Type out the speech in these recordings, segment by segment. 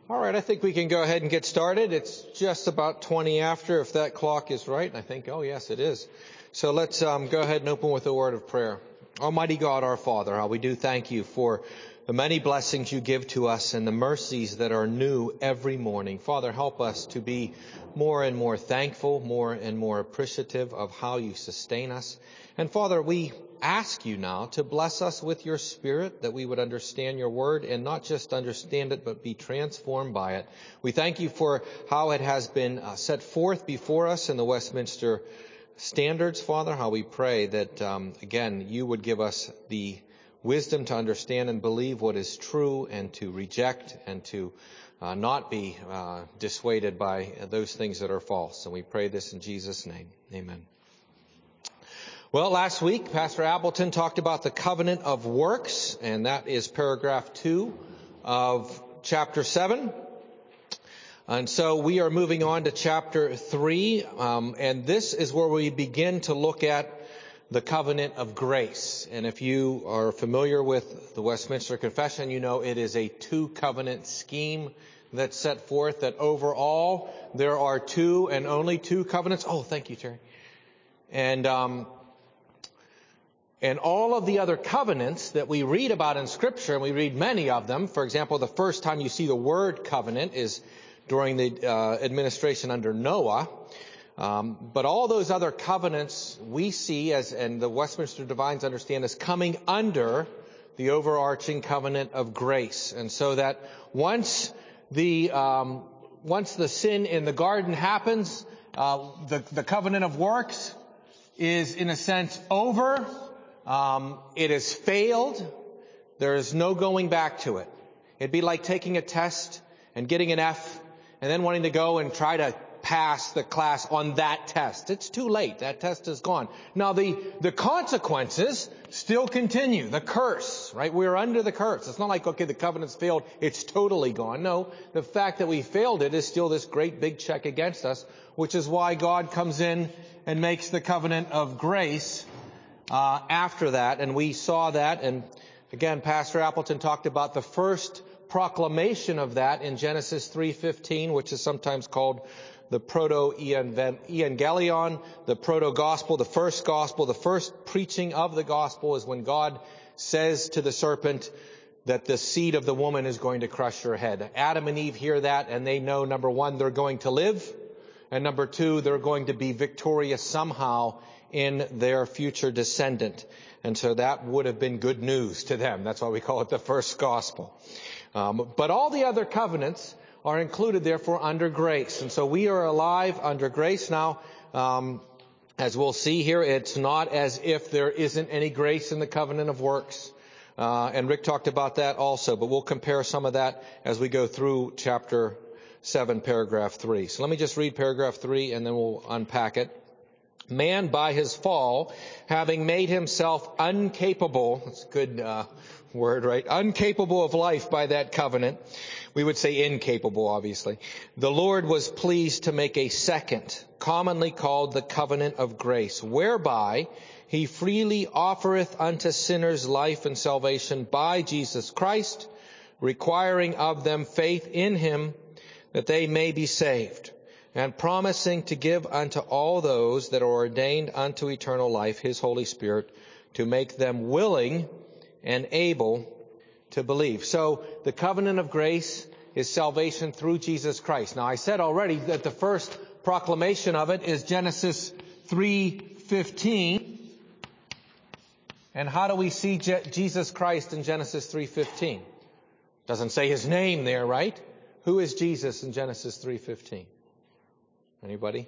All right, I think we can go ahead and get started. It's just about 20 after, if that clock is right. I think, oh yes, it is. So let's go ahead and open with a word of prayer. Almighty God, our Father, how we do thank you for the many blessings you give to us and the mercies that are new every morning. Father, help us to be more and more thankful, more and more appreciative of how you sustain us. And Father, we ask you now to bless us with your Spirit, that we would understand your word and not just understand it, but be transformed by it. We thank you for how it has been set forth before us in the Westminster Standards, Father, how we pray that, again, you would give us the wisdom to understand and believe what is true and to reject and to not be dissuaded by those things that are false. And we pray this in Jesus' name. Amen. Well, last week, Pastor Appleton talked about the covenant of works, and that is paragraph 2 of chapter 7. And so we are moving on to chapter 3, and this is where we begin to look at the covenant of grace. And if you are familiar with the Westminster Confession, you know it is a two-covenant scheme that's set forth, that overall there are two and only two covenants. Oh, thank you, Terry. And all of the other covenants that we read about in Scripture, and we read many of them, for example, the first time you see the word covenant is during the administration under Noah. But all those other covenants we see, and the Westminster Divines understand, as coming under the overarching covenant of grace. And so that once the sin in the garden happens, the covenant of works is in a sense over. It has failed. There is no going back to it. It'd be like taking a test and getting an F and then wanting to go and try to pass the class on that test. It's too late. That test is gone. Now the consequences still continue. The curse, right? We're under the curse. It's not like, okay, the covenant's failed, it's totally gone. No, the fact that we failed it is still this great big check against us, which is why God comes in and makes the covenant of grace after that. And we saw that. And again, Pastor Appleton talked about the first proclamation of that in Genesis 3:15, which is sometimes called the proto-evangelion, the proto-gospel, the first preaching of the gospel is when God says to the serpent that the seed of the woman is going to crush your head. Adam and Eve hear that, and they know, number one, they're going to live, and number two, they're going to be victorious somehow in their future descendant. And so that would have been good news to them. That's why we call it the first gospel. But all the other covenants are included, therefore, under grace. And so we are alive under grace now. As we'll see here, it's not as if there isn't any grace in the covenant of works. And Rick talked about that also, but we'll compare some of that as we go through chapter 7, paragraph 3. So let me just read paragraph 3 and then we'll unpack it. Man, by his fall, having made himself uncapable, that's a good word, right? Uncapable of life by that covenant. We would say incapable, obviously. The Lord was pleased to make a second, commonly called the covenant of grace, whereby he freely offereth unto sinners life and salvation by Jesus Christ, requiring of them faith in him that they may be saved, and promising to give unto all those that are ordained unto eternal life his Holy Spirit, to make them willing and able to believe. So the covenant of grace is salvation through Jesus Christ. Now I said already that the first proclamation of it is Genesis 3:15. And how do we see Jesus Christ in Genesis 3:15? Doesn't say his name there, right? Who is Jesus in Genesis 3:15? Anybody?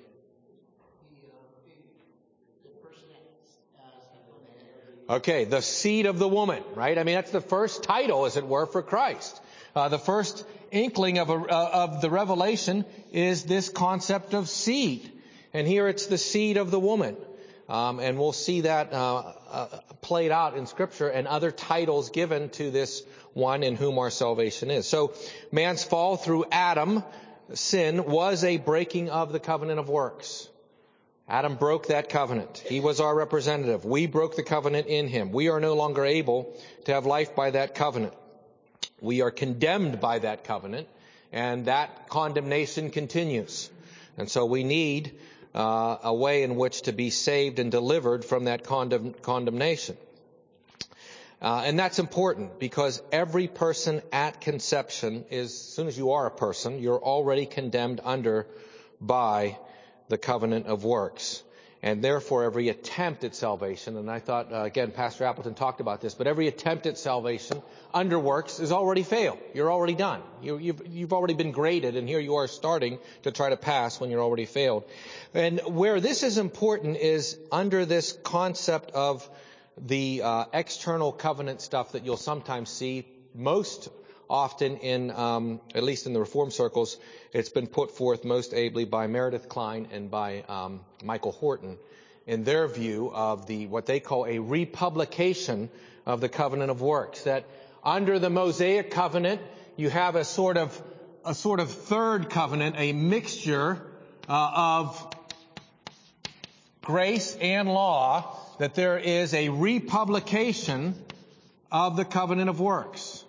Okay, the seed of the woman, right? I mean, that's the first title, as it were, for Christ. The first inkling of the revelation is this concept of seed. And here it's the seed of the woman. And we'll see that played out in Scripture and other titles given to this one in whom our salvation is. So man's fall through Adam, sin, was a breaking of the covenant of works. Adam broke that covenant. He was our representative. We broke the covenant in him. We are no longer able to have life by that covenant. We are condemned by that covenant, And that condemnation continues. And so we need a way in which to be saved and delivered from that condemnation. And that's important because every person at conception is, as soon as you are a person, you're already condemned under by the covenant of works. And therefore every attempt at salvation, and I thought, again, Pastor Appleton talked about this, but every attempt at salvation under works is already failed. You're already done. You've already been graded, and here you are starting to try to pass when you're already failed. And where this is important is under this concept of the external covenant stuff that you'll sometimes see most often in, at least in the Reformed circles, it's been put forth most ably by Meredith Kline and by Michael Horton in their view of what they call a republication of the covenant of works. That under the Mosaic covenant, you have a sort of third covenant, a mixture of grace and law, that there is a republication of the covenant of works.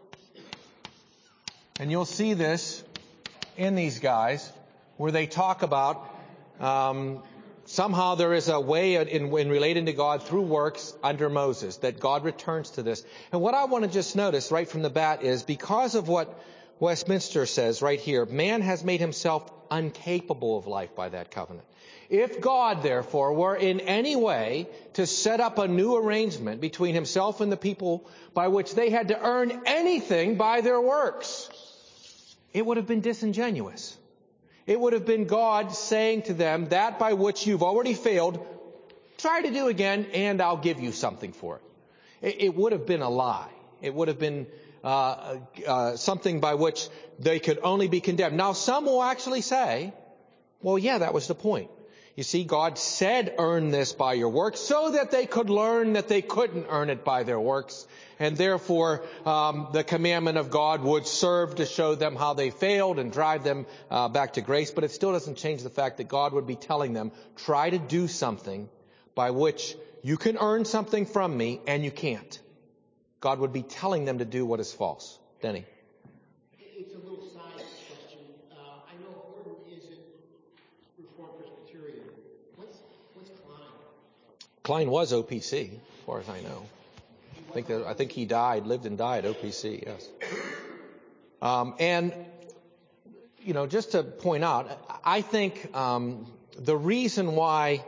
And you'll see this in these guys where they talk about somehow there is a way in relating to God through works under Moses, that God returns to this. And what I want to just notice right from the bat is because of what Westminster says right here, man has made himself incapable of life by that covenant. If God, therefore, were in any way to set up a new arrangement between himself and the people by which they had to earn anything by their works, it would have been disingenuous. It would have been God saying to them, that by which you've already failed, try to do again, and I'll give you something for it. It would have been a lie. It would have been something by which they could only be condemned. Now, some will actually say, well, yeah, that was the point. You see, God said, earn this by your works, so that they could learn that they couldn't earn it by their works. And therefore, the commandment of God would serve to show them how they failed and drive them back to grace. But it still doesn't change the fact that God would be telling them, try to do something by which you can earn something from me, and you can't. God would be telling them to do what is false. Denny. It's a little side question. I know Horton isn't Reformed Presbyterian. What's Kline? Kline was OPC, as far as I know. I think he lived and died OPC, yes. And, just to point out, I think the reason why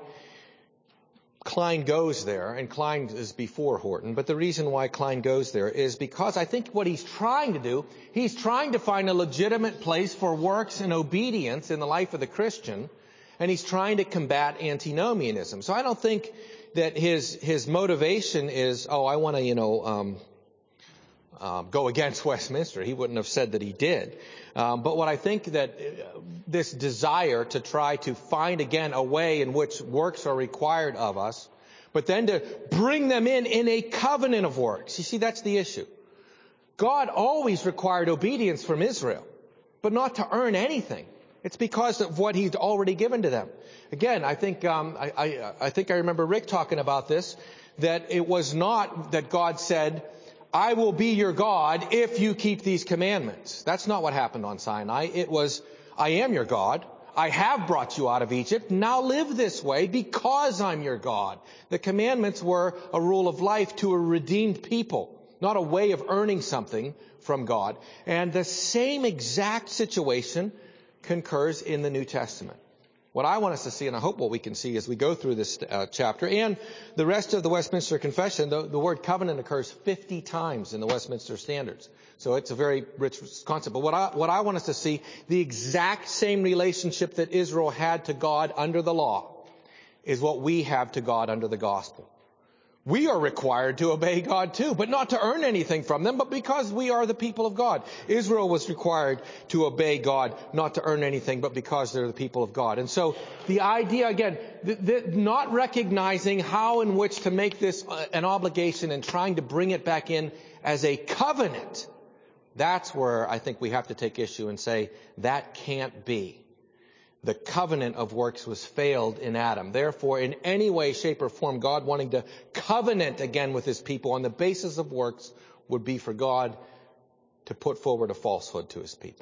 Kline goes there, and Kline is before Horton, but the reason why Kline goes there is because I think what he's trying to do, he's trying to find a legitimate place for works and obedience in the life of the Christian, and he's trying to combat antinomianism. So I don't think that his motivation is, I want to, go against Westminster. He wouldn't have said that he did. But what I think that this desire to try to find again a way in which works are required of us, but then to bring them in a covenant of works. You see, that's the issue. God always required obedience from Israel, but not to earn anything. It's because of what he's already given to them. Again, I think I remember Rick talking about this, that it was not that God said, I will be your God if you keep these commandments. That's not what happened on Sinai. It was, I am your God. I have brought you out of Egypt. Now live this way because I'm your God. The commandments were a rule of life to a redeemed people, not a way of earning something from God. And the same exact situation concurs in the New Testament. What I want us to see, and I hope what we can see as we go through this chapter and the rest of the Westminster Confession, the word covenant occurs 50 times in the Westminster Standards. So it's a very rich concept. But what I want us to see, the exact same relationship that Israel had to God under the law is what we have to God under the gospel. We are required to obey God too, but not to earn anything from them, but because we are the people of God. Israel was required to obey God, not to earn anything, but because they're the people of God. And so the idea, again, not recognizing how in which to make this an obligation and trying to bring it back in as a covenant, that's where I think we have to take issue and say that can't be. The covenant of works was failed in Adam. Therefore, in any way, shape, or form, God wanting to covenant again with his people on the basis of works would be for God to put forward a falsehood to his people.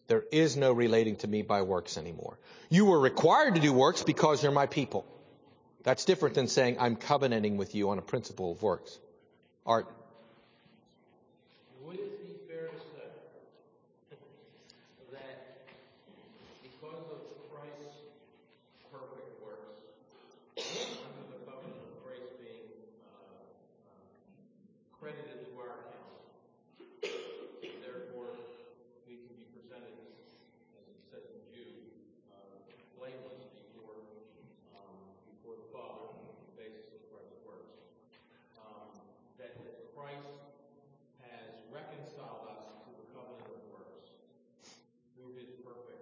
There is no relating to me by works anymore. You were required to do works because you're my people. That's different than saying I'm covenanting with you on a principle of works. Art. Would it be fair to say that because of Christ's perfect works, under the covenant of grace being credited to our account, therefore we can be presented, as it says in Jude, blameless before the Father on the basis of Christ's works, that Christ has reconciled us to the covenant of works through his perfect,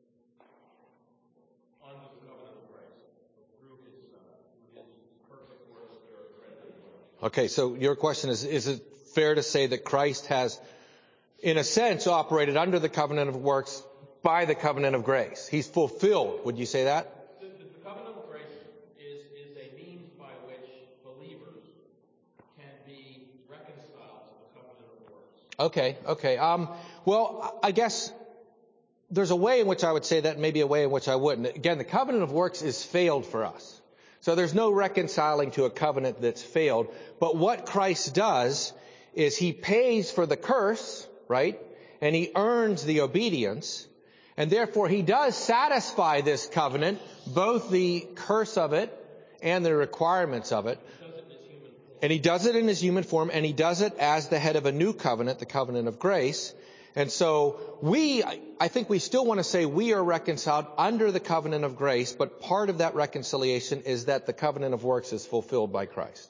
under the covenant of grace, through his perfect works that are credited to us. Okay, so your question is it fair to say that Christ has, in a sense, operated under the covenant of works by the covenant of grace? He's fulfilled. Would you say that? The covenant of grace is a means by which believers can be reconciled to the covenant of works. Okay. Well, I guess there's a way in which I would say that and maybe a way in which I wouldn't. Again, the covenant of works is failed for us. So there's no reconciling to a covenant that's failed. But what Christ does is he pays for the curse, right? And he earns the obedience. And therefore he does satisfy this covenant, both the curse of it and the requirements of it. And he does it in his human form, and he does it as the head of a new covenant, the covenant of grace. And so I think we still want to say we are reconciled under the covenant of grace, but part of that reconciliation is that the covenant of works is fulfilled by Christ.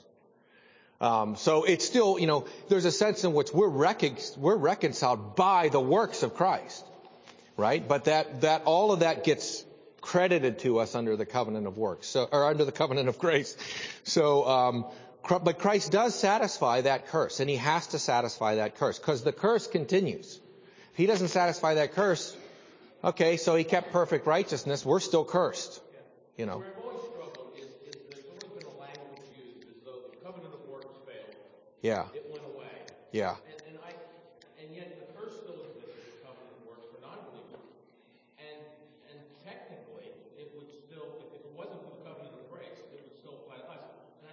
So it's still, there's a sense in which we're reconciled by the works of Christ, right? But that all of that gets credited to us under the covenant of works, or under the covenant of grace. So, but Christ does satisfy that curse, and he has to satisfy that curse because the curse continues. If he doesn't satisfy that curse, okay, so he kept perfect righteousness, we're still cursed, Where I've always struggled is there's always been a language used as though the covenant of works failed. Yeah. It went away. Yeah. And yet the curse still exists in the covenant of works for non-believers. And technically, it would still, if it wasn't for the covenant of grace, it would still apply to us. And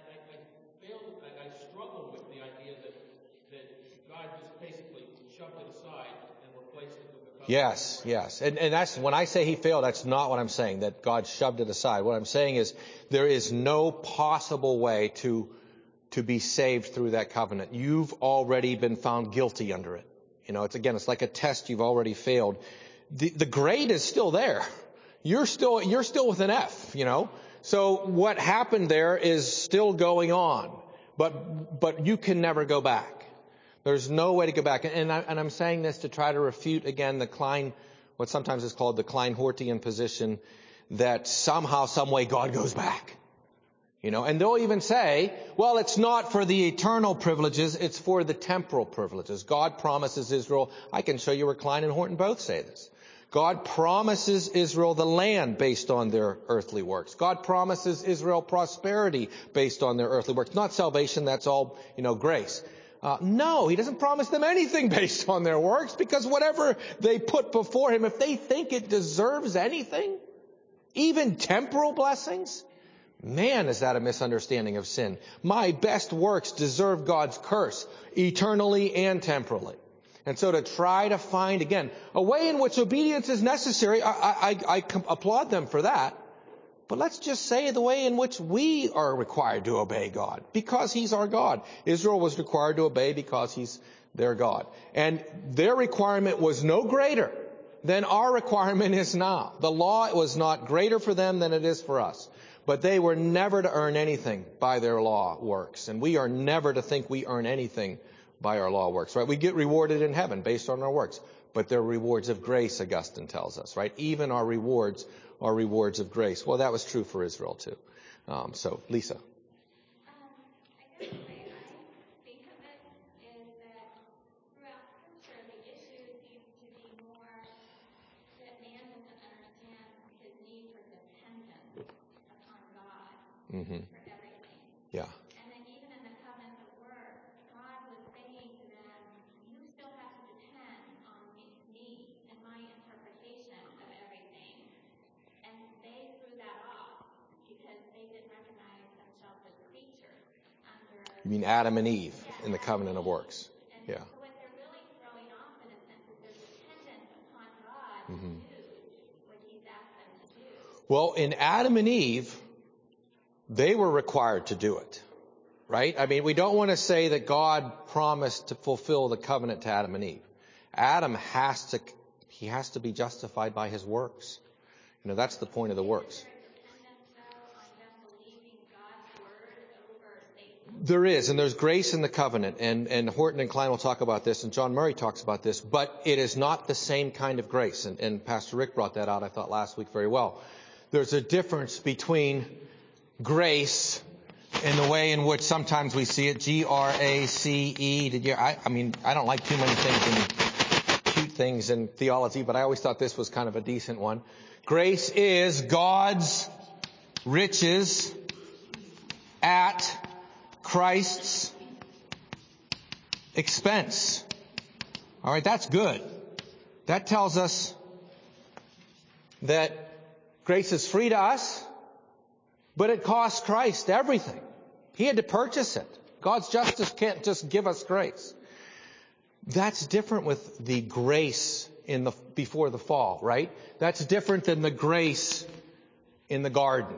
I struggle with the idea that God just basically shoved it aside and replaced it with the covenant. Yes. And that's, when I say he failed, that's not what I'm saying, that God shoved it aside. What I'm saying is there is no possible way to be saved through that covenant. You've already been found guilty under it. It's like a test you've already failed. The grade is still there. You're still with an F, So what happened there is still going on. But you can never go back. There's no way to go back. And I'm saying this to try to refute again what sometimes is called the Klein-Hortian position, that somehow, some way God goes back. And they'll even say, well, it's not for the eternal privileges, it's for the temporal privileges. God promises Israel, I can show you where Klein and Horton both say this. God promises Israel the land based on their earthly works. God promises Israel prosperity based on their earthly works. Not salvation, that's all, grace. No, he doesn't promise them anything based on their works, because whatever they put before him, if they think it deserves anything, even temporal blessings, man, is that a misunderstanding of sin. My best works deserve God's curse, eternally and temporally. And so to try to find, again, a way in which obedience is necessary, I applaud them for that. But let's just say the way in which we are required to obey God, because he's our God. Israel was required to obey because he's their God. And their requirement was no greater than our requirement is now. The law was not greater for them than it is for us. But they were never to earn anything by their law works. And we are never to think we earn anything by our law works, right? We get rewarded in heaven based on our works. But they're rewards of grace, Augustine tells us, right? Even our rewards are rewards of grace. Well, that was true for Israel too. So, Lisa. I guess the way I think of it is that throughout Scripture, the issue seems to be more that man doesn't understand his need for dependence upon God for everything. Yeah. And then even in the covenant of works, God was saying to them, you still have to depend on me and my interpretation You mean Adam and Eve in the covenant of works? And Yeah. so what they're really throwing off in a sense is they're dependent upon God to do what he's asked them to do. Well, in Adam and Eve, they were required to do it, right? I mean, we don't want to say that God promised to fulfill the covenant to Adam and Eve. Adam has to be justified by his works. You know, that's the point of the works. There is, and there's grace in the covenant, and Horton and Klein will talk about this, and John Murray talks about this, but it is not the same kind of grace, and Pastor Rick brought that out, I thought, last week very well. There's a difference between grace in the way in which sometimes we see it, G-R-A-C-E. I mean, I don't like too many cute things in theology, but I always thought this was kind of a decent one. Grace is God's riches at Christ's expense. All right, that's good. That tells us that grace is free to us, but it costs Christ everything. He had to purchase it. God's justice can't just give us grace. That's different with the grace before the fall, right? That's different than the grace in the garden.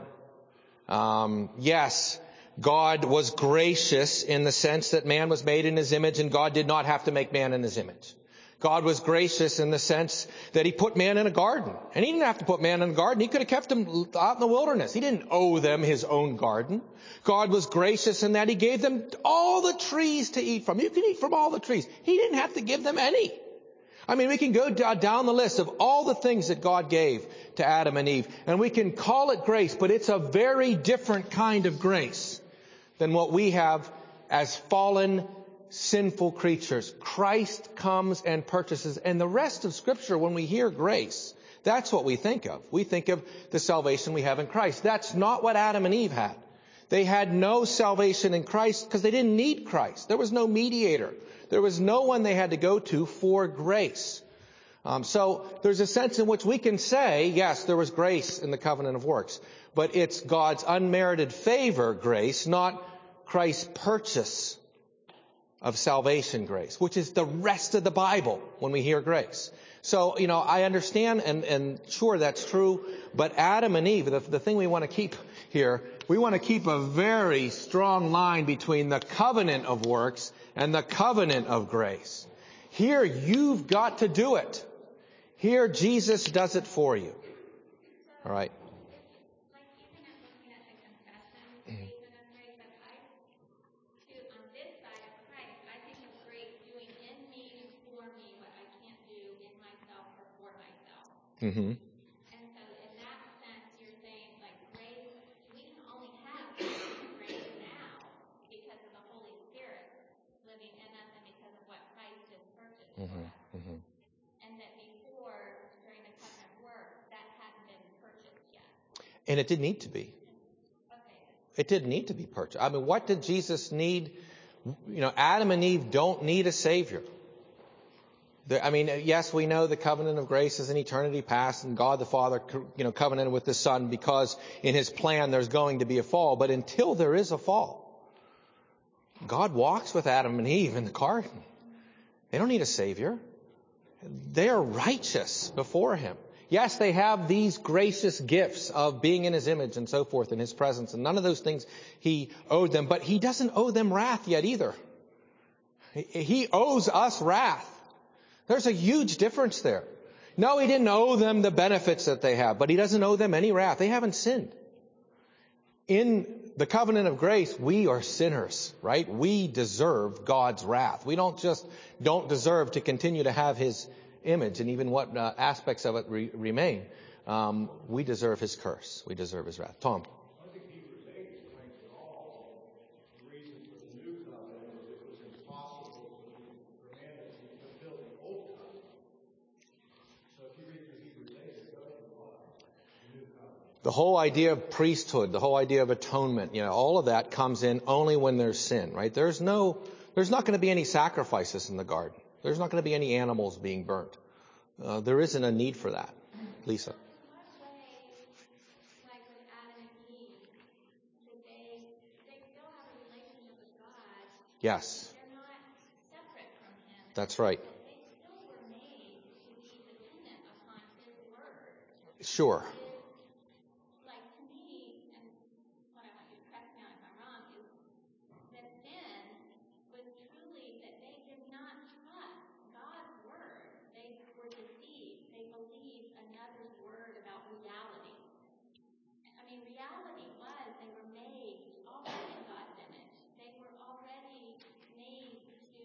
Yes, God was gracious in the sense that man was made in his image, and God did not have to make man in his image. God was gracious in the sense that he put man in a garden. And he didn't have to put man in a garden. He could have kept him out in the wilderness. He didn't owe them his own garden. God was gracious in that he gave them all the trees to eat from. You can eat from all the trees. He didn't have to give them any. I mean, we can go down the list of all the things that God gave to Adam and Eve, and we can call it grace, but it's a very different kind of grace than what we have as fallen, sinful creatures. Christ comes and purchases. And the rest of Scripture, when we hear grace, that's what we think of. We think of the salvation we have in Christ. That's not what Adam and Eve had. They had no salvation in Christ because they didn't need Christ. There was no mediator. There was no one they had to go to for grace. So there's a sense in which we can say, yes, there was grace in the covenant of works, but it's God's unmerited favor grace, not Christ's purchase of salvation grace, which is the rest of the Bible when we hear grace. So, I understand, and sure, that's true, but Adam and Eve, the thing we want to keep here, we want to keep a very strong line between the covenant of works and the covenant of grace. Here, you've got to do it. Here, Jesus does it for you. All right. Like even I'm looking at the confession statement of grace, but on this side of Christ, I think of grace doing in me, for me, what I can't do in myself or for myself. Mm-hmm. And so in that sense, you're saying like grace, we can only have grace now because of the Holy Spirit living in us and because of what Christ has purchased for us. Mm-hmm. And that before, during the covenant work, that hadn't been purchased yet. And it didn't need to be. Okay. It didn't need to be purchased. I mean, what did Jesus need? Adam and Eve don't need a Savior. Yes, we know the covenant of grace is in eternity past, and God the Father, covenanted with the Son because in His plan there's going to be a fall. But until there is a fall, God walks with Adam and Eve in the garden. They don't need a Savior. They are righteous before Him. Yes, they have these gracious gifts of being in His image and so forth in His presence, and none of those things He owed them, but He doesn't owe them wrath yet either. He owes us wrath. There's a huge difference there. No, He didn't owe them the benefits that they have, but He doesn't owe them any wrath. They haven't sinned. In the covenant of grace, we are sinners, right? We deserve God's wrath. We don't deserve to continue to have His image and even what aspects of it remain. We deserve His curse. We deserve His wrath. Tom. I think Hebrews 8 explains it all. The reason for the new covenant is it was impossible for man to fulfill the old covenant. So if you read through Hebrews 8, it does apply the new covenant. The whole idea of priesthood, the whole idea of atonement, all of that comes in only when there's sin, right? There's not going to be any sacrifices in the garden. There's not going to be any animals being burnt. There isn't a need for that. Lisa. So in what way, like with Adam and Eve, did they still have a relationship with God, Yes. They're not separate from him. That's right. They still were made to be dependent upon his word. Sure. Like to me, and what I want you to correct me on if I'm wrong, is that sin was truly that they did not trust God's word. They were deceived. They believed another's word about reality. I mean, reality was they were made already in God's image. They were already made to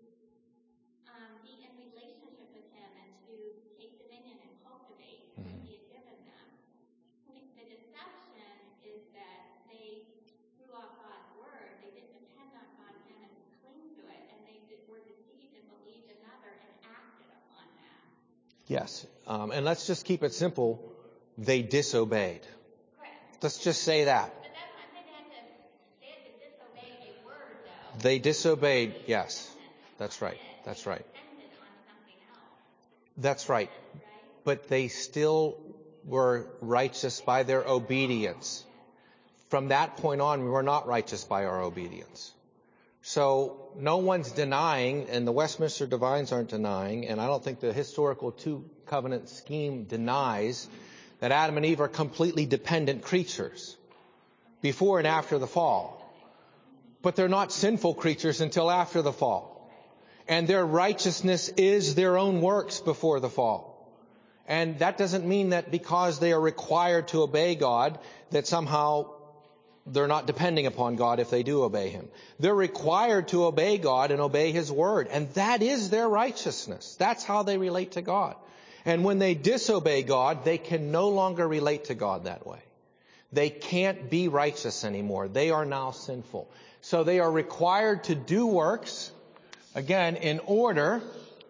be in relationship with him and to take dominion and cultivate what he had given them. The deception is that they threw off God's word. They didn't depend on God's hand and cling to it, and they were deceived and believed another and acted upon that. Yes. And let's just keep it simple. They disobeyed. Correct. Let's just say that. But that's not saying they had to disobey a word, though. They disobeyed. Yes. That's right. That's right. Depended on something else, That's right. right? But they still were righteous by their obedience. From that point on, we were not righteous by our obedience. So no one's denying, and the Westminster Divines aren't denying, and I don't think the historical two-covenant scheme denies that Adam and Eve are completely dependent creatures before and after the fall. But they're not sinful creatures until after the fall. And their righteousness is their own works before the fall. And that doesn't mean that because they are required to obey God, that somehow they're not depending upon God if they do obey him. They're required to obey God and obey his word. And that is their righteousness. That's how they relate to God. And when they disobey God, they can no longer relate to God that way. They can't be righteous anymore. They are now sinful. So they are required to do works, again, in order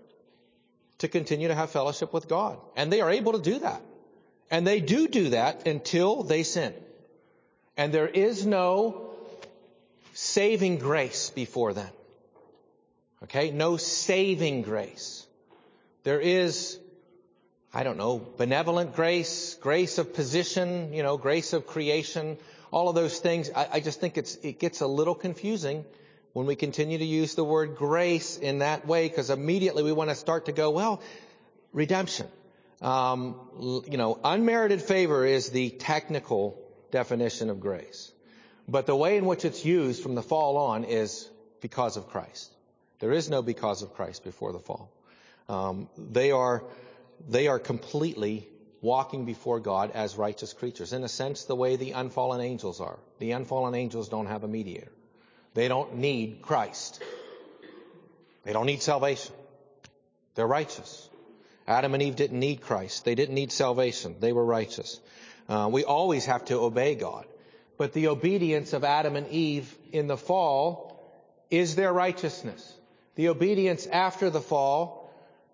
to continue to have fellowship with God. And they are able to do that. And they do that until they sin. And there is no saving grace before then. Okay? No saving grace. There is, I don't know, benevolent grace, grace of position, grace of creation, all of those things. I just think it gets a little confusing when we continue to use the word grace in that way, because immediately we want to start to go, well, redemption. Unmerited favor is the technical definition of grace. But the way in which it's used from the fall on is because of Christ. There is no because of Christ before the fall. They are completely walking before God as righteous creatures. In a sense, the way the unfallen angels are. The unfallen angels don't have a mediator. They don't need Christ. They don't need salvation. They're righteous. Adam and Eve didn't need Christ. They didn't need salvation. They were righteous. We always have to obey God. But the obedience of Adam and Eve in the fall is their righteousness. The obedience after the fall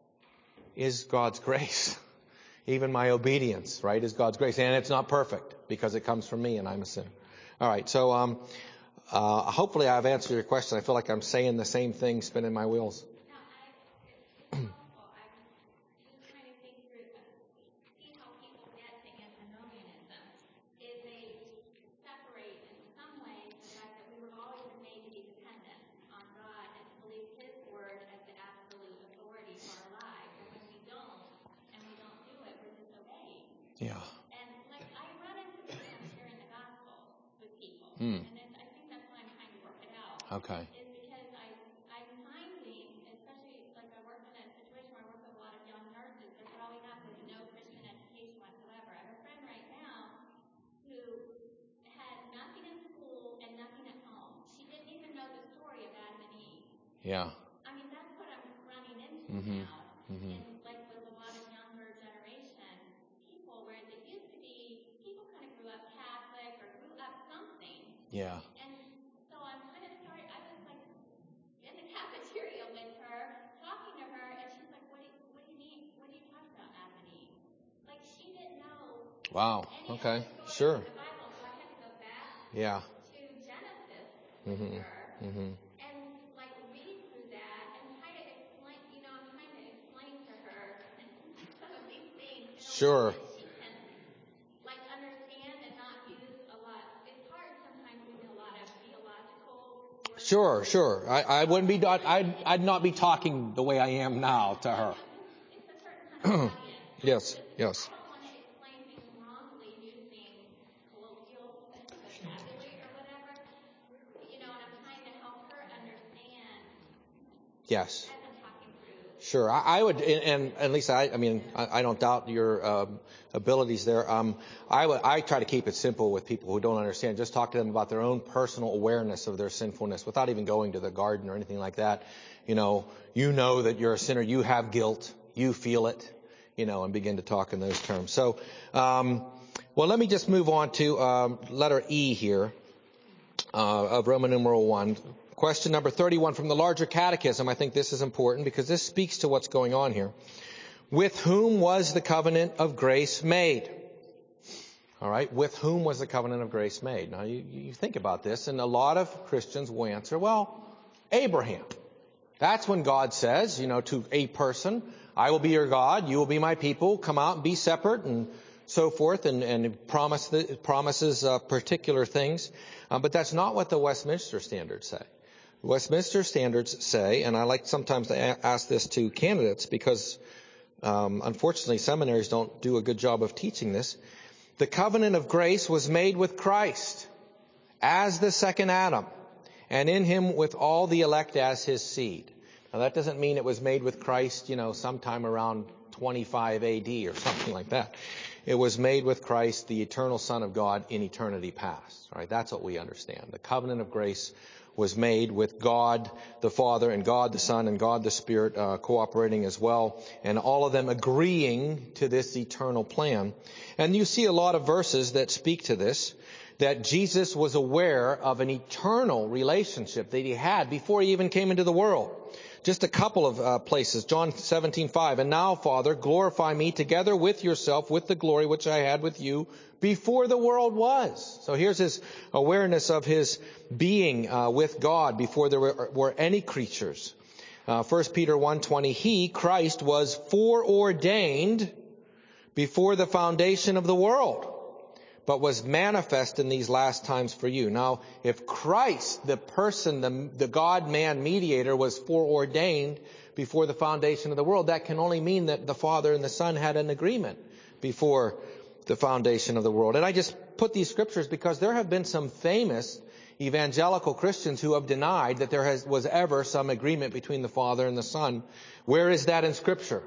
is God's grace. Even my obedience, right, is God's grace. And it's not perfect because it comes from me and I'm a sinner. All right, so hopefully I've answered your question. I feel like I'm saying the same thing, spinning my wheels. No, it's helpful. I'm just trying to think through, see how people get to antinomianism. Is they separate in some ways the fact that we were always made to be dependent on God and to believe his word as the absolute authority for our lives. And when we don't do it, we're disobeying. Yeah. And like I run into this when I'm sharing the gospel with people. Mm. And I think that's why I'm trying to work it out. Okay. Is because I'm finding, especially like I work in a situation where I work with a lot of young nurses, they're growing up with no Christian education whatsoever. I have a friend right now who had nothing in school and nothing at home. She didn't even know the story of Adam and Eve. Yeah. I mean, that's what I'm running into now. Mm-hmm. And like with a lot of younger generation people, whereas it used to be people kind of grew up Catholic or grew up something. Yeah. And so I'm kind of sorry. I was like in the cafeteria with her, talking to her, and she's like, "What do you mean? What are you talking about, Adam and Eve?" Like she didn't know. Wow. Any Okay. of the stories Sure. in the Bible, so I had to go back Yeah. to Genesis with her. Mm-hmm. And like read through that and try to explain, I'm trying to explain to her some of these things in a Sure. way that she can like understand and not use a lot. It's hard sometimes using a lot of theological words Sure. I wouldn't be, I'd not be talking the way I am now to her. It's a certain kind of audience. Yes. I don't want to explain things wrongly using colloquial vocabulary or whatever. And I'm trying to help her understand Yes. as I'm talking through. Sure. I would, and Lisa, I don't doubt your abilities there. I try to keep it simple with people who don't understand. Just talk to them about their own personal awareness of their sinfulness without even going to the garden or anything like that. You know that you're a sinner. You have guilt. You feel it. And begin to talk in those terms. So, well, let me just move on to letter E here of Roman numeral 1. Question number 31 from the larger catechism. I think this is important because this speaks to what's going on here. With whom was the covenant of grace made? All right. With whom was the covenant of grace made? Now, you think about this, and a lot of Christians will answer, well, Abraham. That's when God says, to a person, I will be your God, you will be my people, come out and be separate, and so forth, and promises particular things. But that's not what the Westminster Standards say. Westminster Standards say, and I like sometimes to ask this to candidates because unfortunately seminaries don't do a good job of teaching this. The covenant of grace was made with Christ as the second Adam, and in him with all the elect as his seed. Now that doesn't mean it was made with Christ, sometime around 25 AD or something like that. It was made with Christ, the eternal Son of God, in eternity past. All right, that's what we understand. The covenant of grace was made with God the Father and God the Son and God the Spirit cooperating as well, and all of them agreeing to this eternal plan. And you see a lot of verses that speak to this, that Jesus was aware of an eternal relationship that he had before he even came into the world. Just a couple of places. John 17:5. And now, Father, glorify me together with yourself with the glory which I had with you before the world was. So here's his awareness of his being with God before there were any creatures. 1 Peter 1:20. He, Christ, was foreordained before the foundation of the world, but was manifest in these last times for you. Now, if Christ, the person, the God-man mediator, was foreordained before the foundation of the world, that can only mean that the Father and the Son had an agreement before the foundation of the world. And I just put these scriptures because there have been some famous evangelical Christians who have denied that there was ever some agreement between the Father and the Son. Where is that in Scripture?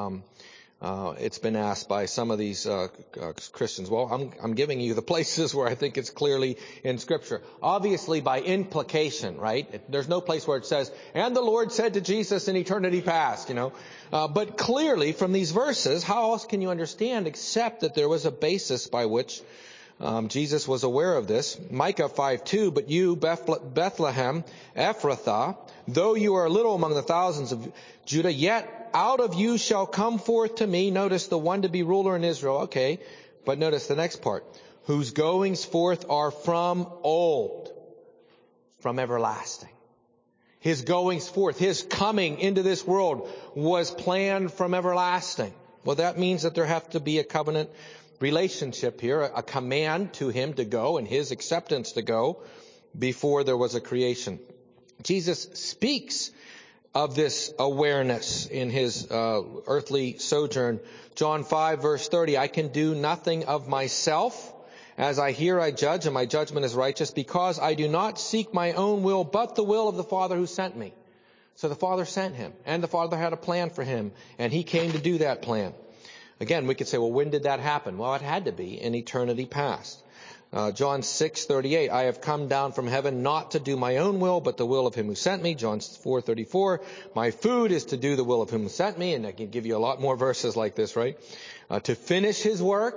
It's been asked by some of these Christians. Well, I'm giving you the places where I think it's clearly in Scripture. Obviously by implication, right? There's no place where it says, and the Lord said to Jesus in eternity past, But clearly from these verses, how else can you understand except that there was a basis by which Jesus was aware of this? Micah 5:2, but you, Bethlehem, Ephrathah, though you are little among the thousands of Judah, yet out of you shall come forth to me, notice the one to be ruler in Israel, okay, but notice the next part, whose goings forth are from old, from everlasting. His goings forth, his coming into this world was planned from everlasting. Well, that means that there have to be a covenant relationship here, a command to him to go and his acceptance to go before there was a creation. Jesus speaks of this awareness in his earthly sojourn. John 5 verse 30, I can do nothing of myself. As I hear, I judge, and my judgment is righteous, because I do not seek my own will, but the will of the Father who sent me. So the Father sent him, and the Father had a plan for him, and he came to do that plan. Again, we could say, well, when did that happen? Well, it had to be in eternity past. John 6:38, I have come down from heaven not to do my own will, but the will of him who sent me. John 4:34, my food is to do the will of him who sent me. And I can give you a lot more verses like this, right? To finish his work.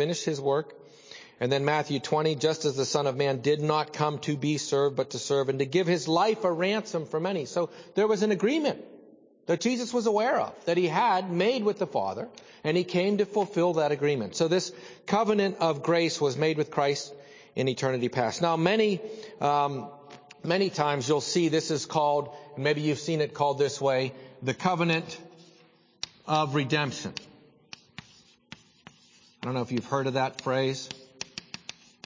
And then Matthew 20, just as the Son of Man did not come to be served, but to serve, and to give his life a ransom for many. So there was an agreement that Jesus was aware of, that he had made with the Father, and he came to fulfill that agreement. So this covenant of grace was made with Christ in eternity past. Now, many times you'll see this is called, maybe you've seen it called this way, the covenant of redemption. I don't know if you've heard of that phrase.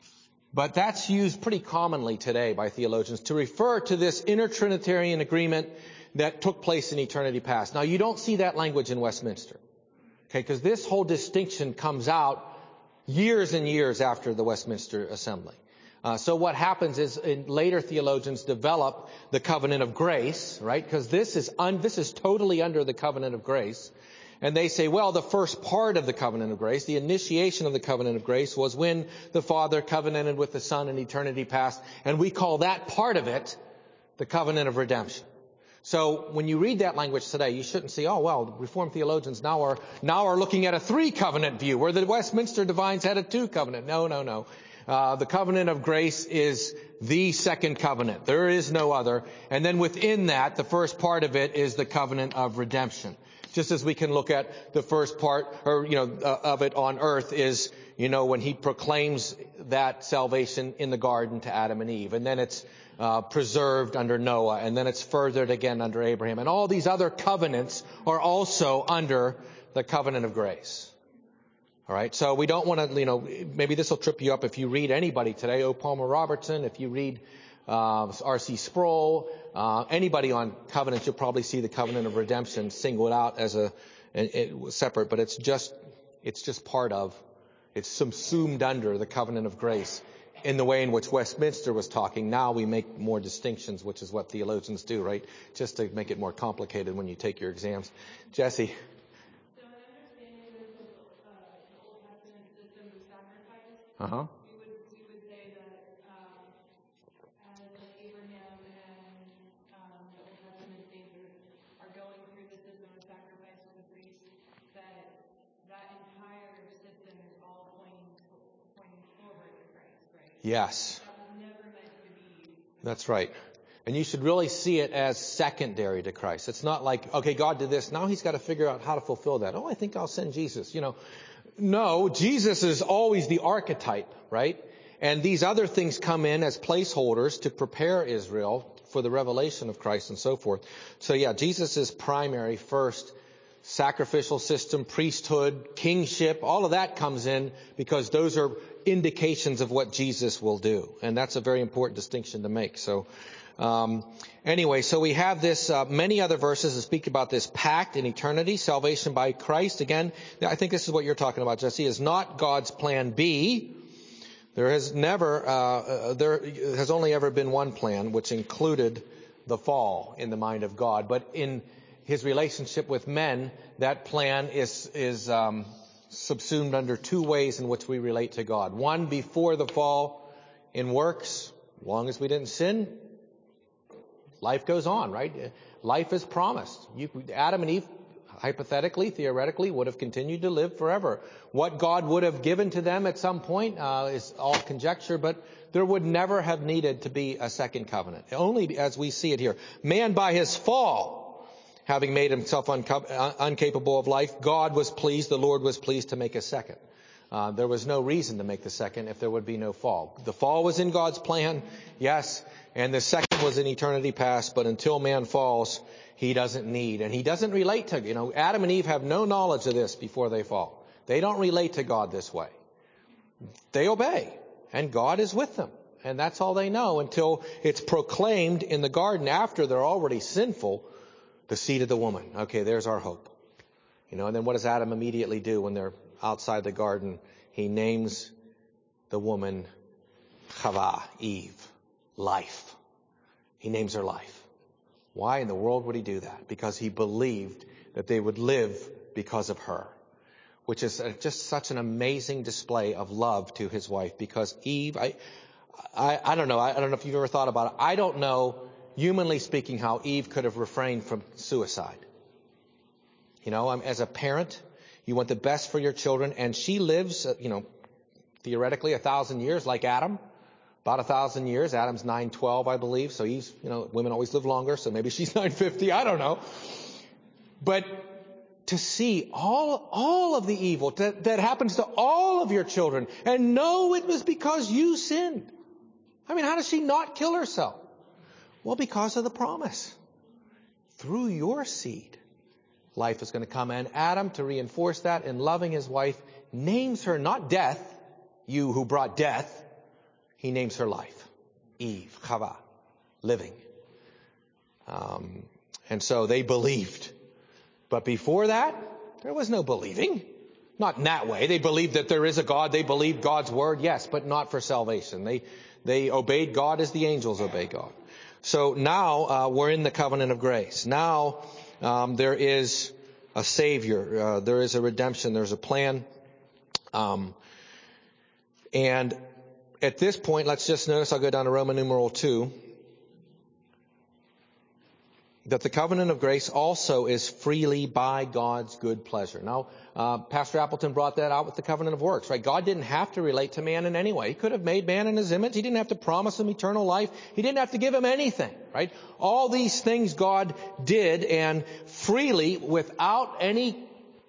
But that's used pretty commonly today by theologians to refer to this inner Trinitarian agreement that took place in eternity past. Now, you don't see that language in Westminster. Okay, because this whole distinction comes out years and years after the Westminster Assembly. So what happens is later theologians develop the covenant of grace, right? Because this is totally under the covenant of grace. And they say, well, the first part of the covenant of grace, the initiation of the covenant of grace, was when the Father covenanted with the Son in eternity past. And we call that part of it the covenant of redemption. So when you read that language today, you shouldn't say, oh, well, Reformed theologians now are looking at a 3-covenant view, where the Westminster Divines had a 2-covenant. No. The covenant of grace is the second covenant. There is no other. And then within that, the first part of it is the covenant of redemption. Just as we can look at the first part, of it on earth is, when he proclaims that salvation in the garden to Adam and Eve. And then it's preserved under Noah. And then it's furthered again under Abraham. And all these other covenants are also under the covenant of grace. All right, so we don't want to, maybe this will trip you up if you read anybody today, O. Palmer Robertson, if you read R.C. Sproul, anybody on covenants, you'll probably see the covenant of redemption singled out as separate, but it's just part of, it's subsumed under the covenant of grace in the way in which Westminster was talking. Now we make more distinctions, which is what theologians do, right? Just to make it more complicated when you take your exams. Jesse. Uh-huh. We would say that as Abraham and the Old Testament saints are going through the system of sacrifice with the priest, that entire system is all pointing forward to Christ, right? Yes. That was never meant to be. That's right. And you should really see it as secondary to Christ. It's not like, okay, God did this, now he's got to figure out how to fulfill that. Oh, I think I'll send Jesus, No, Jesus is always the archetype, right? And these other things come in as placeholders to prepare Israel for the revelation of Christ and so forth. So yeah, Jesus is primary first, sacrificial system, priesthood, kingship, all of that comes in because those are indications of what Jesus will do. And that's a very important distinction to make. So anyway, so we have this, many other verses that speak about this pact in eternity, salvation by Christ. Again, I think this is what you're talking about, Jesse, is not God's plan B. There has only ever been one plan, which included the fall in the mind of God. But in his relationship with men, that plan is subsumed under 2 ways in which we relate to God. One, before the fall in works, as long as we didn't sin, life goes on, right? Life is promised. Adam and Eve, hypothetically, theoretically, would have continued to live forever. What God would have given to them at some point is all conjecture, but there would never have needed to be a second covenant. Only as we see it here. Man, by his fall, having made himself incapable of life, God was pleased, the Lord was pleased to make a second. There was no reason to make the second if there would be no fall. The fall was in God's plan, yes, and the second was in eternity past, but until man falls, he doesn't need. And he doesn't relate to, Adam and Eve have no knowledge of this before they fall. They don't relate to God this way. They obey, and God is with them. And that's all they know until it's proclaimed in the garden after they're already sinful, the seed of the woman. Okay, there's our hope. And then what does Adam immediately do when they're outside the garden? He names the woman Chava, Eve, life. He names her life. Why in the world would he do that? Because he believed that they would live because of her, which is just such an amazing display of love to his wife. Because Eve, I don't know. I don't know if you've ever thought about it. I don't know, humanly speaking, how Eve could have refrained from suicide. As a parent, you want the best for your children, and she lives, theoretically 1,000 years like Adam. About 1,000 years. Adam's 912, I believe. So he's, women always live longer. So maybe she's 950. I don't know. But to see all of the evil that happens to all of your children and know it was because you sinned. I mean, how does she not kill herself? Well, because of the promise. Through your seed, life is going to come. And Adam, to reinforce that in loving his wife, names her not death, you who brought death. He names her life. Eve, Chava, living. And so they believed. But before that, there was no believing. Not in that way. They believed that there is a God. They believed God's word, yes, but not for salvation. They obeyed God as the angels obey God. So now we're in the covenant of grace. Now there is a Savior. There is a redemption. There's a plan. And at this point, let's just notice, I'll go down to Roman numeral 2, that the covenant of grace also is freely by God's good pleasure. Now, Pastor Appleton brought that out with the covenant of works, right? God didn't have to relate to man in any way. He could have made man in his image. He didn't have to promise him eternal life. He didn't have to give him anything, right? All these things God did, and freely, without any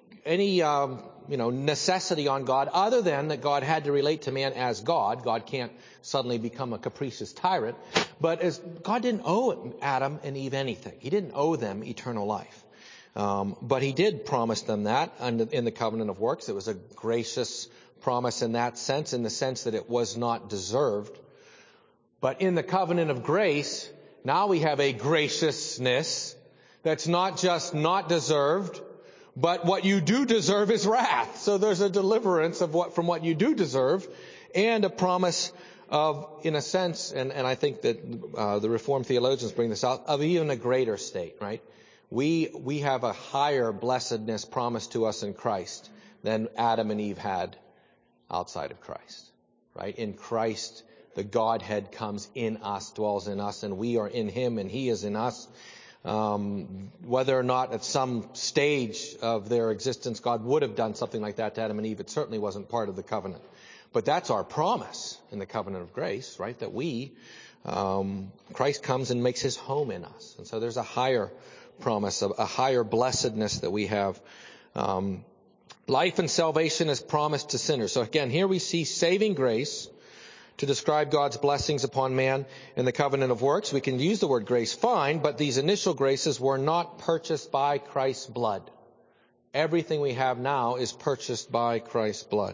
necessity on God, other than that God had to relate to man as God. God can't suddenly become a capricious tyrant. But as God didn't owe Adam and Eve anything. He didn't owe them eternal life. But he did promise them that in the covenant of works. It was a gracious promise in that sense, in the sense that it was not deserved. But in the covenant of grace, now we have a graciousness that's not just not deserved, but what you do deserve is wrath. So there's a deliverance from what you do deserve, and a promise of, in a sense, and I think that the Reformed theologians bring this out, of even a greater state, right? We have a higher blessedness promised to us in Christ than Adam and Eve had outside of Christ, right? In Christ, the Godhead comes in us, dwells in us, and we are in him and he is in us. Whether or not at some stage of their existence God would have done something like that to Adam and Eve, it certainly wasn't part of the covenant. But that's our promise in the covenant of grace, right? That Christ comes and makes his home in us. And so there's a higher promise, a higher blessedness that we have. Life and salvation is promised to sinners. So again, here we see saving grace to describe God's blessings upon man in the covenant of works. We can use the word grace, fine, but these initial graces were not purchased by Christ's blood. Everything we have now is purchased by Christ's blood.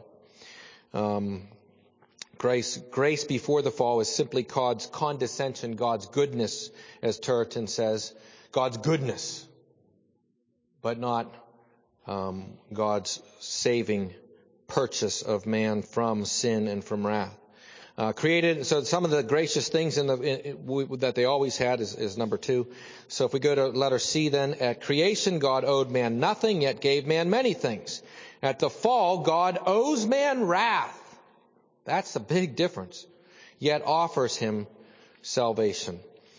Grace before the fall is simply God's condescension, God's goodness, as Turretin says. God's goodness, but not God's saving purchase of man from sin and from wrath. Created, so some of the gracious things that they always had is number 2. So if we go to letter C then, at creation God owed man nothing, yet gave man many things. At the fall, God owes man wrath. That's a big difference. Yet offers him salvation.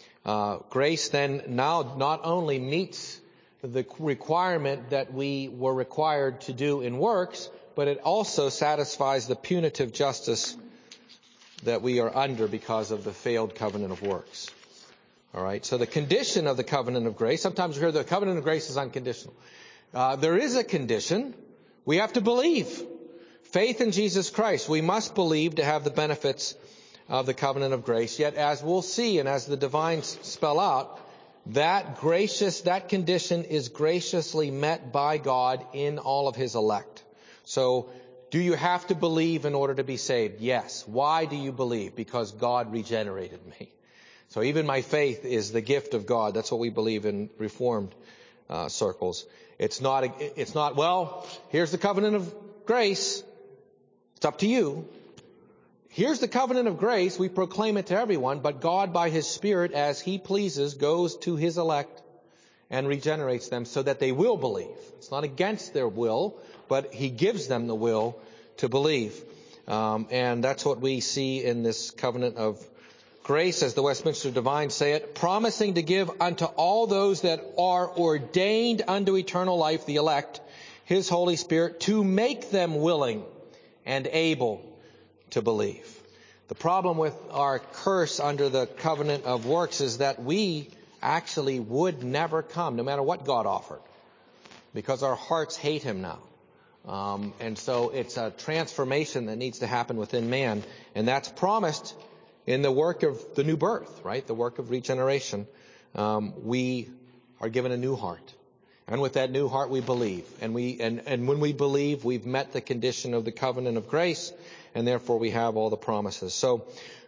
Grace then now not only meets the requirement that we were required to do in works, but it also satisfies the punitive justice that we are under because of the failed covenant of works. All right. So the condition of the covenant of grace, sometimes we hear the covenant of grace is unconditional. There is a condition. We have to believe. Faith in Jesus Christ. We must believe to have the benefits of the covenant of grace. Yet as we'll see and as the divines spell out, that condition is graciously met by God in all of his elect. So do you have to believe in order to be saved? Yes. Why do you believe? Because God regenerated me. So even my faith is the gift of God. That's what we believe in Reformed circles. It's not, well, here's the covenant of grace. It's up to you. Here's the covenant of grace. We proclaim it to everyone, but God by his Spirit, as he pleases, goes to his elect and regenerates them so that they will believe. It's not against their will, but he gives them the will to believe. And that's what we see in this covenant of grace, as the Westminster Divines say it, promising to give unto all those that are ordained unto eternal life, the elect, his Holy Spirit, to make them willing and able to believe. The problem with our curse under the covenant of works is that we actually would never come, no matter what God offered, because our hearts hate him now. And so it's a transformation that needs to happen within man, and that's promised in the work of the new birth, right? The work of regeneration. We are given a new heart. And with that new heart we believe. And when we believe, we've met the condition of the covenant of grace, and therefore we have all the promises. So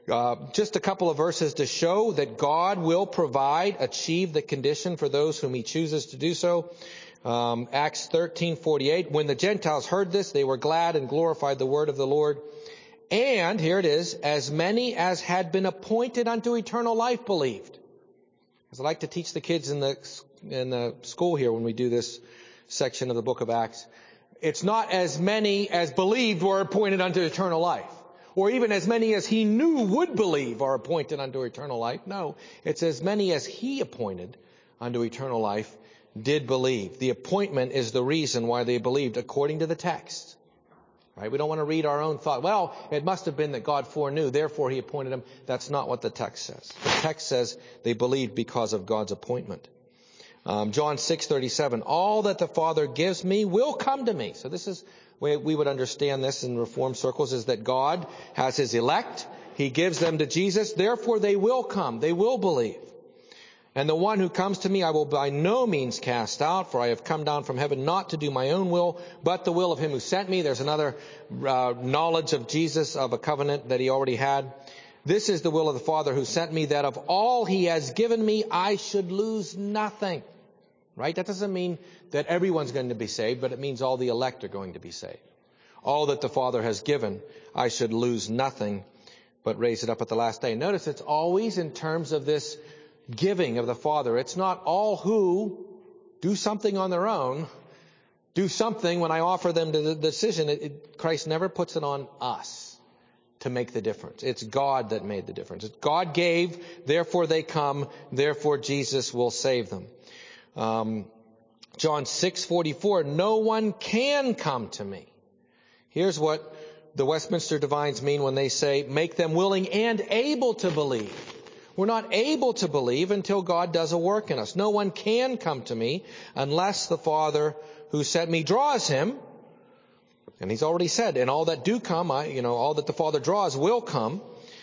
Just a couple of verses to show that God will achieve the condition for those whom he chooses to do so. Acts 13:48. When the Gentiles heard this, they were glad and glorified the word of the Lord. And, here it is, as many as had been appointed unto eternal life believed. As I like to teach the kids in the school here when we do this section of the book of Acts, it's not as many as believed were appointed unto eternal life, or even as many as he knew would believe are appointed unto eternal life. No, it's as many as he appointed unto eternal life did believe. The appointment is the reason why they believed according to the text. Right? We don't want to read our own thought. Well, it must have been that God foreknew, therefore he appointed them. That's not what the text says. The text says they believed because of God's appointment. John 6:37, all that the Father gives me will come to me. So this is where we would understand this in Reformed circles, is that God has his elect. He gives them to Jesus. Therefore they will come. They will believe. And the one who comes to me I will by no means cast out, for I have come down from heaven not to do my own will, but the will of him who sent me. There's another knowledge of Jesus, of a covenant that he already had. This is the will of the Father who sent me, that of all he has given me I should lose nothing. Right? That doesn't mean that everyone's going to be saved, but it means all the elect are going to be saved. All that the Father has given, I should lose nothing, but raise it up at the last day. Notice it's always in terms of this giving of the Father. It's not all who do something on their own, do something when I offer them the decision. Christ never puts it on us to make the difference. It's God that made the difference. God gave, therefore they come, therefore Jesus will save them. John 6:44, no one can come to me. Here's what the Westminster Divines mean when they say, make them willing and able to believe. We're not able to believe until God does a work in us. No one can come to me unless the Father who sent me draws him. And he's already said, and all that do come, all that the Father draws will come.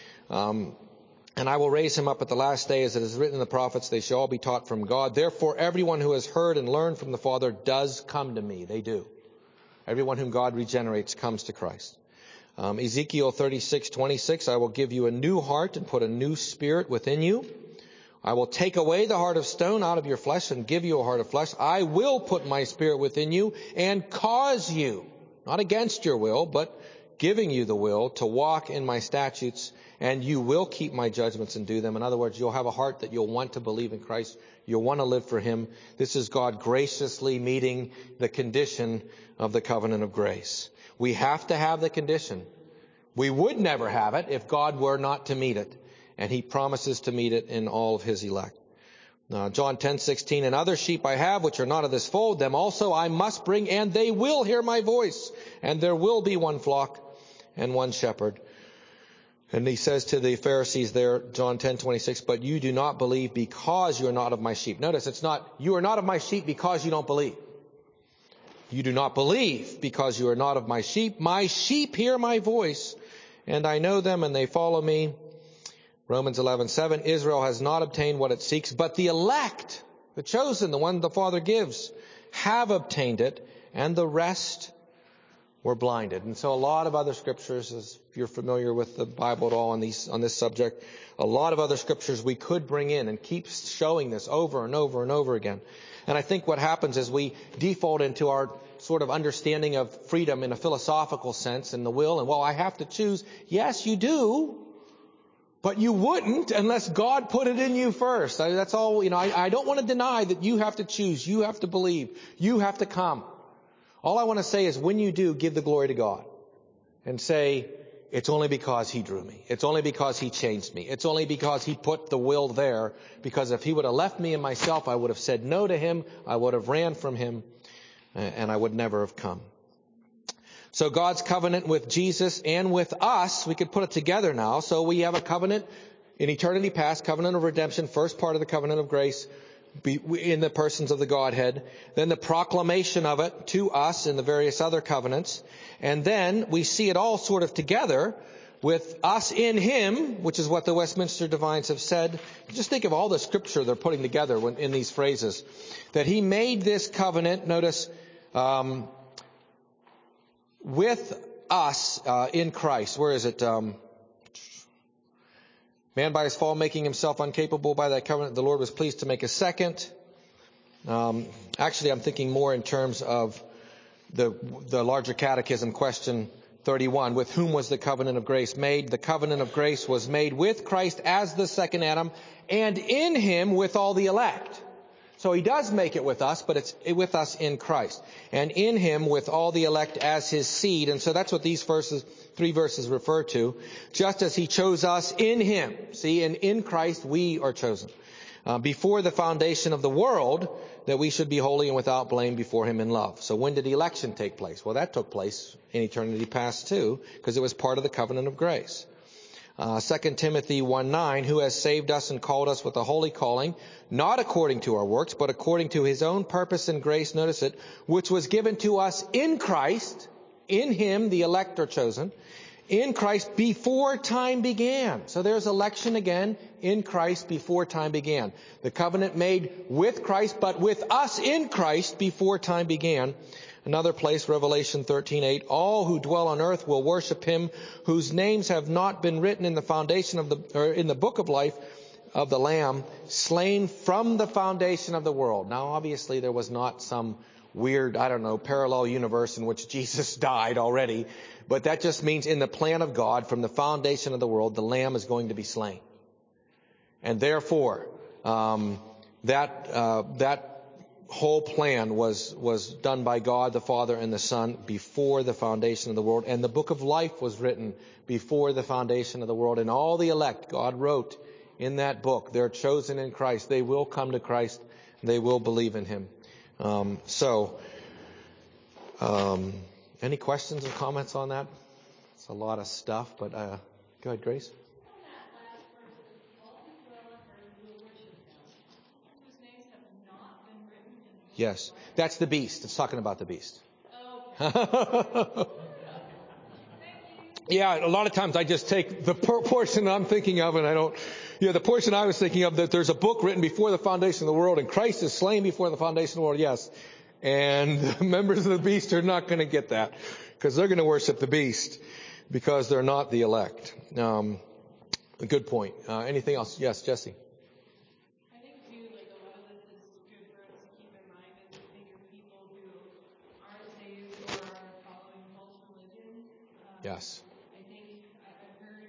And I will raise him up at the last day, as it is written in the prophets, they shall all be taught from God. Therefore, everyone who has heard and learned from the Father does come to me. They do. Everyone whom God regenerates comes to Christ. Ezekiel 36:26, I will give you a new heart and put a new spirit within you. I will take away the heart of stone out of your flesh and give you a heart of flesh. I will put my spirit within you and cause you, not against your will, but giving you the will to walk in my statutes, and you will keep my judgments and do them. In other words, you'll have a heart that you'll want to believe in Christ. You'll want to live for him. This is God graciously meeting the condition of the covenant of grace. We have to have the condition. We would never have it if God were not to meet it. And he promises to meet it in all of his elect. John 10:16, and other sheep I have which are not of this fold, them also I must bring, and they will hear my voice. And there will be one flock and one shepherd. And he says to the Pharisees there, John 10:26, but you do not believe because you are not of my sheep. Notice it's not, you are not of my sheep because you don't believe. You do not believe because you are not of my sheep. My sheep hear my voice, and I know them, and they follow me. Romans 11:7, Israel has not obtained what it seeks, but the elect, the chosen, the one the Father gives, have obtained it, and the rest were blinded. And so a lot of other scriptures, as if you're familiar with the Bible at all on this subject, a lot of other scriptures we could bring in and keep showing this over and over and over again. And I think what happens is we default into our sort of understanding of freedom in a philosophical sense and the will, and well, I have to choose. Yes, you do. But you wouldn't unless God put it in you first. That's all, I don't want to deny that you have to choose. You have to believe. You have to come. All I want to say is when you do, give the glory to God. And say, it's only because he drew me. It's only because he changed me. It's only because he put the will there. Because if he would have left me and myself, I would have said no to him. I would have ran from him. And I would never have come. So God's covenant with Jesus and with us, we could put it together now. So we have a covenant in eternity past, covenant of redemption, first part of the covenant of grace in the persons of the Godhead. Then the proclamation of it to us in the various other covenants. And then we see it all sort of together with us in him, which is what the Westminster Divines have said. Just think of all the scripture they're putting together in these phrases. That he made this covenant, notice, with us in Christ. Where is it? Man by his fall making himself incapable by that covenant, the Lord was pleased to make a second. Actually, I'm thinking more in terms of the larger catechism, question 31. With whom was the covenant of grace made? The covenant of grace was made with Christ as the second Adam, and in him with all the elect. So he does make it with us, but it's with us in Christ. And in him with all the elect as his seed. And so that's what these three verses refer to. Just as he chose us in him. See, and in Christ we are chosen. Before the foundation of the world, that we should be holy and without blame before him in love. So when did election take place? Well, that took place in eternity past too, because it was part of the covenant of grace. 2 Timothy 1:9, who has saved us and called us with a holy calling, not according to our works, but according to his own purpose and grace, notice it, which was given to us in Christ, in him the elect are chosen, in Christ before time began. So there's election again, in Christ before time began. The covenant made with Christ, but with us in Christ before time began. Another place, Revelation 13:8, all who dwell on earth will worship him whose names have not been written in the foundation in the book of life of the Lamb, slain from the foundation of the world. Now, obviously, there was not some weird, parallel universe in which Jesus died already, but that just means in the plan of God, from the foundation of the world, the Lamb is going to be slain. And therefore, that whole plan was done by God the Father and the Son before the foundation of the world. And the book of life was written before the foundation of the world. And all the elect God wrote in that book, they're chosen in Christ. They will come to Christ. They will believe in him. Any questions or comments on that? It's a lot of stuff, but go ahead, Grace. Yes, that's the beast. It's talking about the beast. Yeah, a lot of times I just take the portion I'm thinking of and I don't... the portion I was thinking of, that there's a book written before the foundation of the world and Christ is slain before the foundation of the world, yes. And the members of the beast are not going to get that because they're going to worship the beast because they're not the elect. A good point. Anything else? Yes, Jesse. Yes. I think I've heard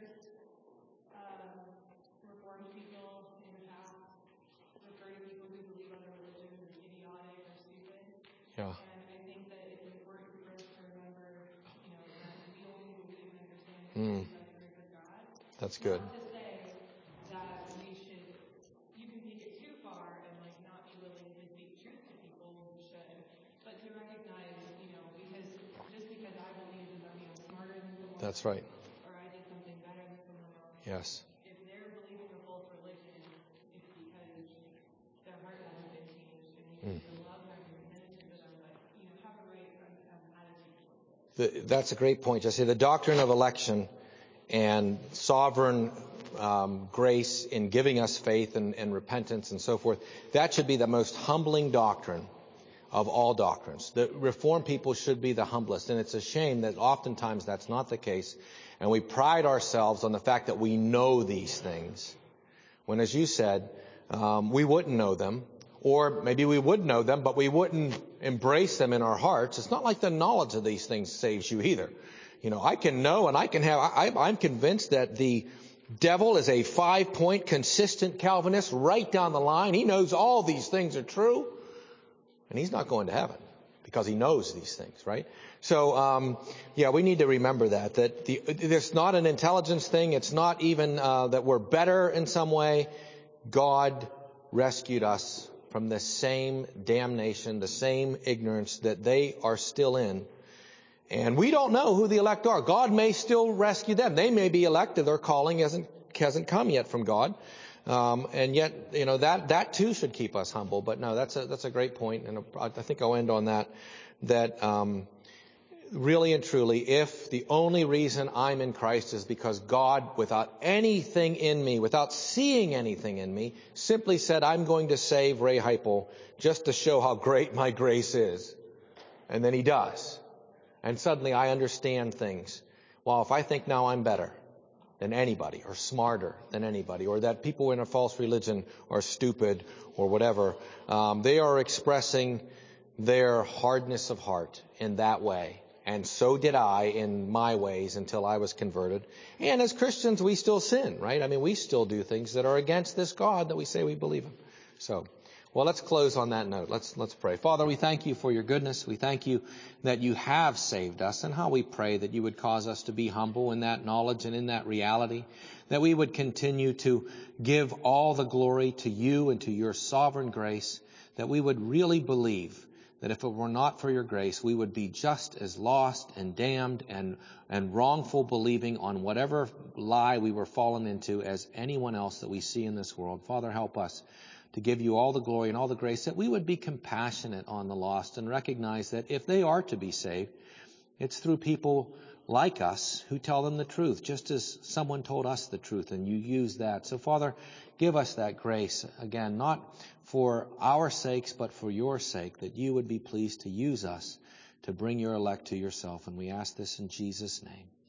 Reformed people in the past refer to people who believe other religions as idiotic or stupid. Yeah. And I think that it's important for us to remember, that we only believe and understand by the grace of God. That's good. Not to say that you can take it too far and not be willing to speak truth to people who should, but to recognize, because I believe doesn't mean I'm smarter than someone else. That's right. Or I did something better than someone else. Yes. If they're believing a false religion, it's because their heart hasn't been changed, and we need to love them and minister to them, but have a right attitude towards it. That's a great point, Jesse. The doctrine of election and sovereign grace in giving us faith and repentance and so forth, that should be the most humbling doctrine of all doctrines. The Reformed people should be the humblest, and it's a shame that oftentimes that's not the case, and we pride ourselves on the fact that we know these things, when, as you said, we wouldn't know them, or maybe we would know them, but we wouldn't embrace them in our hearts. It's not like the knowledge of these things saves you either. I can know and I can have, I'm convinced that the devil is a 5-point consistent Calvinist right down the line. He knows all these things are true. And he's not going to heaven because he knows these things, right? So, we need to remember that it's not an intelligence thing. It's not even that we're better in some way. God rescued us from the same damnation, the same ignorance that they are still in. And we don't know who the elect are. God may still rescue them. They may be elected. Their calling hasn't come yet from God. And yet, that too should keep us humble. But no, that's a great point. And I think I'll end on that really and truly, if the only reason I'm in Christ is because God, without anything in me, without seeing anything in me, simply said, I'm going to save Ray Heipel just to show how great my grace is. And then he does. And suddenly I understand things. Well, if I think now I'm better, than anybody, or smarter than anybody, or that people in a false religion are stupid or whatever. They are expressing their hardness of heart in that way. And so did I in my ways until I was converted. And as Christians, we still sin, right? I mean, we still do things that are against this God that we say we believe in. So, well, let's close on that note. Let's pray. Father, we thank you for your goodness. We thank you that you have saved us, and how we pray that you would cause us to be humble in that knowledge and in that reality, that we would continue to give all the glory to you and to your sovereign grace, that we would really believe that if it were not for your grace, we would be just as lost and damned and wrongful believing on whatever lie we were fallen into as anyone else that we see in this world. Father, help us to give you all the glory and all the grace, that we would be compassionate on the lost and recognize that if they are to be saved, it's through people like us who tell them the truth, just as someone told us the truth, and you use that. So, Father, give us that grace, again, not for our sakes, but for your sake, that you would be pleased to use us to bring your elect to yourself. And we ask this in Jesus' name.